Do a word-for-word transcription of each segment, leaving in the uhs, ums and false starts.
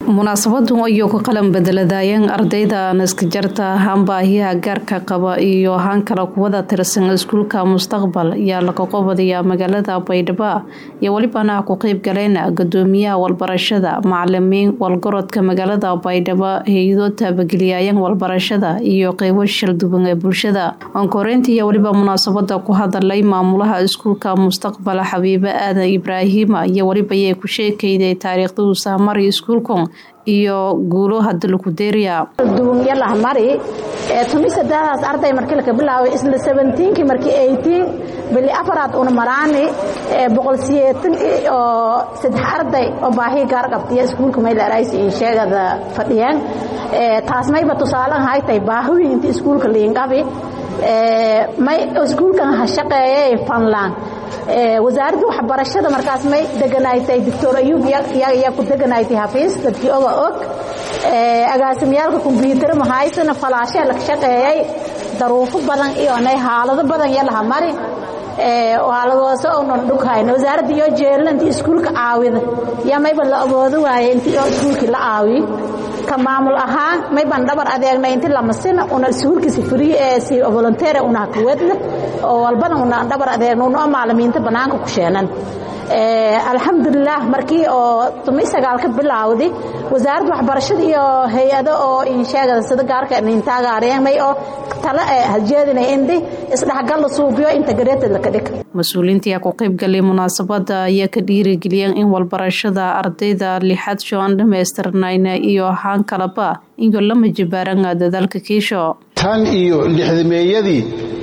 munaasabadu iyo ku qalan bedeladayeen ardayda naskajarta hanbaahiyaha gaarka qaba iyo han kala kuwada tirsan iskuulka mustaqbal ayaa laga qobadiyaa magaalada Baydhabo iyo walibana ku qayb galeen gudoomiyaha walbarashada macallimiin walgorodka magaalada Baydhabo hay'ado tabageliyeen walbarashada iyo qaybo shirduban ee bulshada onkoreyntii iyo waliba munaasabada ku hadalay maamulaha iskuulka mustaqbal Xabiiba Aadan Ibraahim iyo waliba ay ku sheekayday taariikhda uu saameeyay iskuulkan iyo guulo hadda lagu deeriya duunya la mari ee tumisadaas arday markii la bilaabay isla seventeen markii eighteen bili afraad una maraani ee boqol sideetan oo saddex arday oo baahi gaar qabtay iskuulka meel raayis in sheegada fadhiyaan ee taas mayba tusaalahan haytay baahiyointa iskuulka liingabi ee may iskuulkan ha shaqeeyay Finland ee wasaaradda waxbarashada markaas may deganaaytay Doctor Ayub yaa ku deganaaytay xafiis dadkii oo og ee agaasimyaalka kombiyuutar ma haysan falaashe la shaqeeyay daruufo badan iyo anay xaalado badan yalaha mari ee waaladaas oo non dhugayna wasaaradda iyo jeelanti iskuulka caawida yaa mayba la awoodo waayay intii iskuulka la caawi ka maamul ahaan may ban dhabar adeegnay intii la masina una iskuulkiisa free ee si volunteer una ku wadna oo walbana una dhabar adeegno oo macallimiinta banaanka ku sheenan ee alxamdulillah markii oo tumisagaal ka bilaawday wasaaradda waxbarashada iyo hay'ado oo in sheegada sida gaarka in taageerayay oo tala hajeedinay indi isdhaxgal suubiyo integrated la ka dhig mas'uuliyiinta ku qayb galay munaasabada ayaa ka dhiirigeliyeen in walbarashada ardayda lixad shan dhameystirnayna iyo han kalaba in lama jibaaran dadaalka kiisho tan iyo lixdameeyadii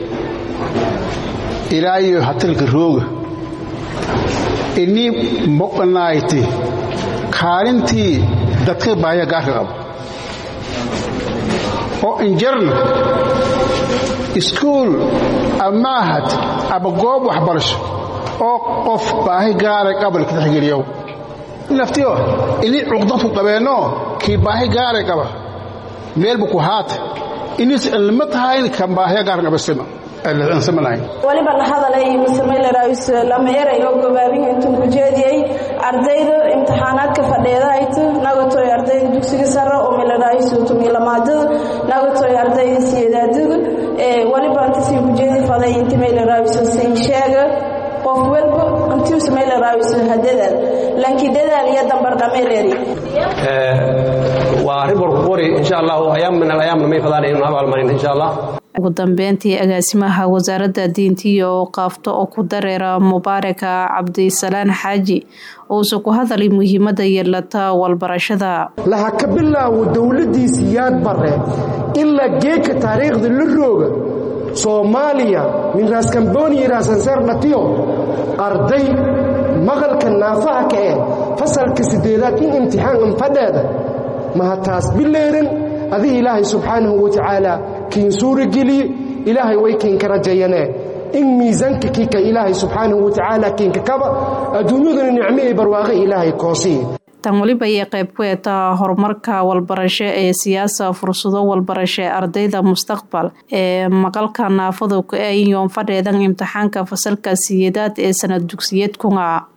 ilaa iyo hatalka rooga inni moqnaaytay kaalintii dadka baaya gaarka qaba oo injarna iskuul amaahad aba goob waxbarasho oo qof baahi gaar ah qabal ka tixgeliyo naftiyo ini cuqdadu qabeeno kii baahi gaar ah qaba meel bu ku haat inis ilma tahay kan baahi gaar ah qabsama aan samalayn waliba la hadalay musameel raayis lama erayo gobaabin intuu ku jeediyay ardayda imtixaanaadka fadhiidayto nagato ardayda dugsiga sare oo meel raayis uu tumay lamaado nagato ardayda sideedad ee waliba intii ku jeediyay faday intii meel raayis siin sheega qof walba intii meel raayis hadada laakiin dadaal iyo dambar qameereeri ee waa ribor qori insha Allah ayam min ayam ma fadaan inuu abaal marin insha Allah ugu dambeyntii agaasimaha wasaaradda diinta iyo qaafto oo ku dareera Mubaaraka Cabdisalaan Xaaji oo soo ku hadalay muhiimadda yeelata walbarashada la ka bilaawo dawladdiisiyad bare illa geeka taariikhda la rooga Soomaaliya min raas Cambodia raasan sarnatiyo arday maqalka naafaha ka ee fasalka sideedaad in imtixaan fadhada ma taas bileerin adii Ilaahay subhanahu wa ta'ala كين سورة جلي إلهي ويكين كرجينا إن ميزانك كيك إلهي سبحانه وتعالى كين ككبا أدونيو النعمة برواقي إلهي كوسي tan waliba ay qayb ku ah horumarka walbarasho ee siyaasada fursado walbarasho ardayda mustaqbal ee maqalka naafadu ku ay yoon fadheedan imtixaanka fasalka sideedaad ee sanad dugsiyeedka